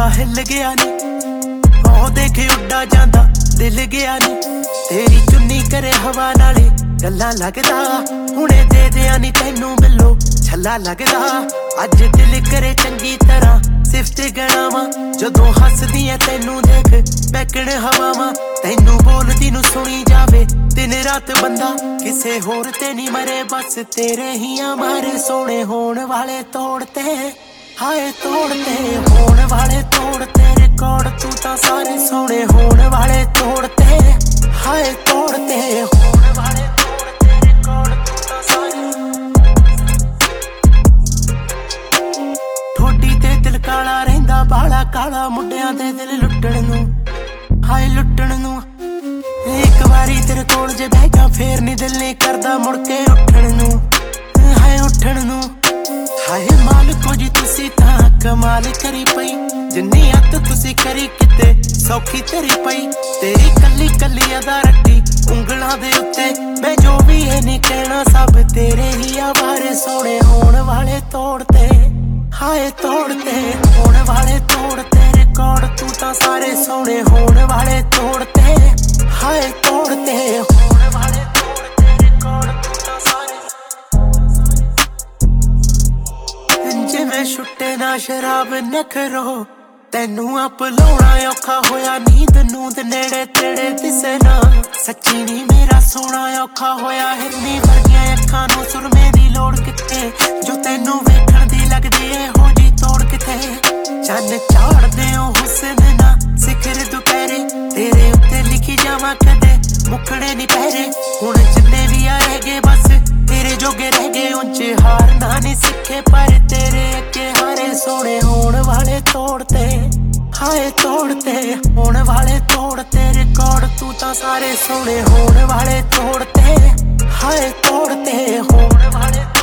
हिल गया नी ओ देखे उड्डा जांदा दिल गया नी तेरी चुन्नी करे हवा नाले गल्ला लगदा हुणे दे दिया नी तैनू बिल्लो छला लगदा अज दिल करे चंगी तरह सिफत गणावा जदों हसदी ऐ तैनू देख बैकण हवावां तैनू बोलदी नू सुनी जावे दिन रात बंदा किसे होर ते नी मरे बस तेरे ही मारे सोने होण वाले तोड़ते हाय तोड़ते होण वाले तोड़ते रिकॉर्ड तू तां सारे सोने होण वाले तोड़ते हाय तोड़ते होण वाले तोड़ते रिकॉर्ड तू तां सारे ठोडी ते दिल काला रहिंदा बाला काला मुंडियां दे दिल लुट्टण नू हाय लुट्टण नू एक बारी तेरे कोल जे बह जा फेर नी दिल नहीं करदा मुड़ के उठण नू हाय उठण नू हाय मालिको जी तुसी तां कमाल करी पई जिन्नी अत तुसी करी किते सौखी तेरी पई तेरी कली कली अदा रट्टी उंगलां दे उत्ते मैं जो भी है नहीं कहना सब तेरे ही आवारे सोने होण वाले तोड़ते हाय तोड़ते होण वाले तोड़ते रिकॉर्ड तू तां सारे सोने होण वाले तोड़ते हाय तोड़ते होण वाले तोड़ते रिकॉर्ड तू तां सारे जिवें छुट्टे ना शराब नखरो तैनू आप लाउणा औखा होया नींद नूंद नेड़े तेड़े दिसे ना सच्ची नी मेरा सोना औखा होया हिरनी वर्गियां अखां नू सुरमे दी लोड़ किते जो तैनू वेखण दी लगदी ऐ हो जी तोड़ किते चन्न चाड़दे ओ हुस्न ना सिखर दुपहरे तेरे उत्ते लिखी जावां कदे मुकणे नी पहरे हुण जिन्ने भी आ रह गए बस तेरे जोगे रह गए उंचे हार ना नी सिखे पर तेरे अगे हारे सोने होण वाले तोड़ते हाय तोड़ते होण वाले तोड़ते रिकॉर्ड तू तां सारे सोने होण वाले तोड़ते हाय तोड़ते होण वाले